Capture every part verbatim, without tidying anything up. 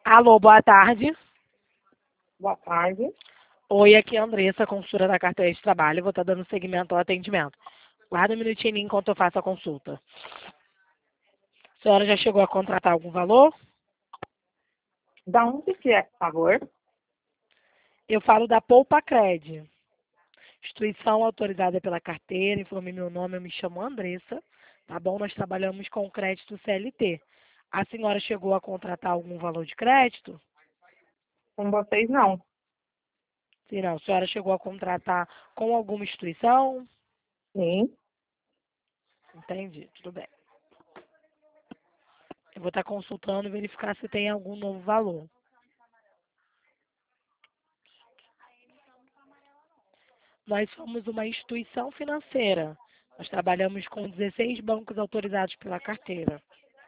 Alô, boa tarde. Boa tarde. Oi, aqui é a Andressa, consultora da carteira de trabalho. Vou estar dando seguimento ao atendimento. Guarda um minutinho enquanto eu faço a consulta. A senhora já chegou a contratar algum valor? Da onde que é, por favor? Eu falo da Poupa Cred. Instituição autorizada pela carteira, informei meu nome, eu me chamo Andressa. Tá bom? Nós trabalhamos com crédito C L T. A senhora chegou a contratar algum valor de crédito? Com vocês, não. Se não, a senhora chegou a contratar com alguma instituição? Sim. Entendi, tudo bem. Eu vou estar consultando e verificar se tem algum novo valor. Nós somos uma instituição financeira. Nós trabalhamos com dezesseis bancos autorizados pela carteira.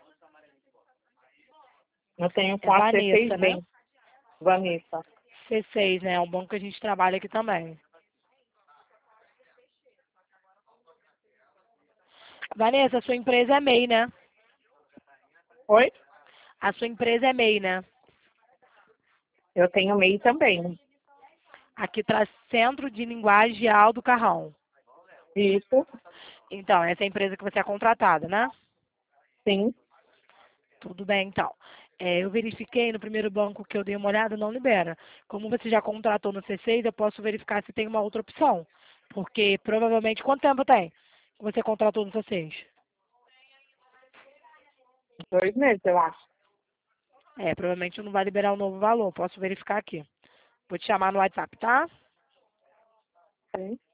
Eu tenho É com a C seis Vanessa, né? Bank. Vanessa. C seis, né? É um banco que a gente trabalha aqui também. Vanessa, a sua empresa é M E I, né? Oi? A sua empresa é M E I, né? Eu tenho M E I também. Aqui traz Centro de Linguagem Aldo Carrão. Isso. Então, essa é a empresa que você é contratada, né? Sim. Tudo bem, então. É, eu verifiquei no primeiro banco que eu dei uma olhada, não libera. Como você já contratou no C seis, eu posso verificar se tem uma outra opção. Porque provavelmente, quanto tempo tem que você contratou no C seis? Dois meses, eu acho. É, provavelmente não vai liberar um novo valor. Posso verificar aqui. Vou te chamar no WhatsApp, tá? Sim.